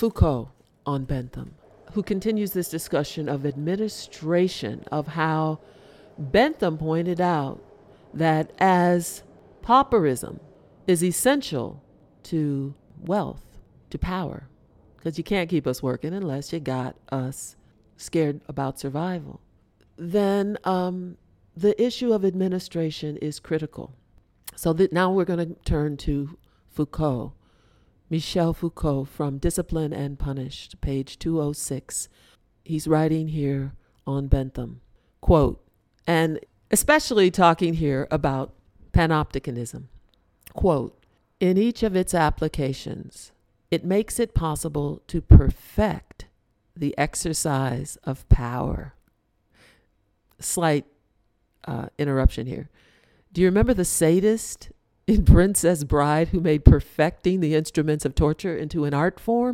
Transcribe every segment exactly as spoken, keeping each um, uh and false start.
Foucault on Bentham, who continues this discussion of administration, of how Bentham pointed out that as pauperism is essential to wealth, to power, because you can't keep us working unless you got us scared about survival, then um, the issue of administration is critical. So that now we're going to turn to Foucault, Michel Foucault, from Discipline and Punished, page two oh six. He's writing here on Bentham, quote, and especially talking here about panopticanism, quote, in each of its applications, it makes it possible to perfect the exercise of power. Slight uh, interruption here. Do you remember the sadist in Princess Bride who made perfecting the instruments of torture into an art form?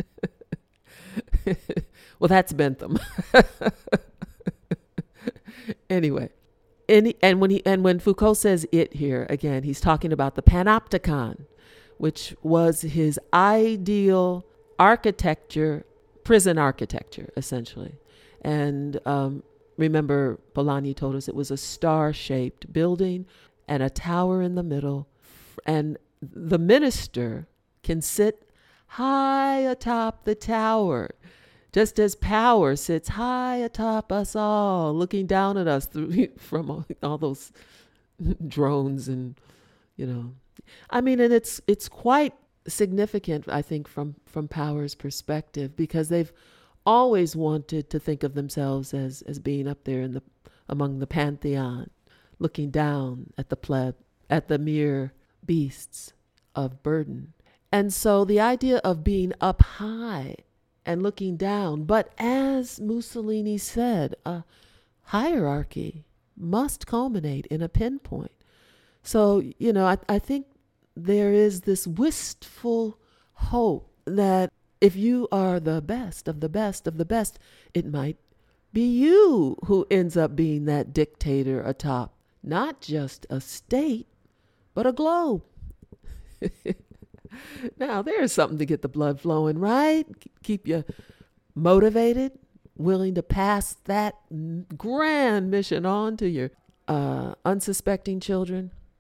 Well, that's Bentham. Anyway, and, and when he and when Foucault says it here, again, he's talking about the panopticon, which was his ideal architecture, prison architecture, essentially. And um, remember, Polanyi told us it was a star-shaped building and a tower in the middle. And the minister can sit high atop the tower, just as power sits high atop us all, looking down at us through from all, all those drones and, you know. I mean, and it's it's quite significant, I think, from, from power's perspective, because they've always wanted to think of themselves as, as being up there in the among the pantheon, looking down at the pleb, at the mere beasts of burden. And so the idea of being up high and looking down, but as Mussolini said, a hierarchy must culminate in a pinpoint. So, you know, I, I think there is this wistful hope that if you are the best of the best of the best, it might be you who ends up being that dictator atop not just a state, but a globe. Now, there's something to get the blood flowing, right? Keep you motivated, willing to pass that grand mission on to your uh, unsuspecting children.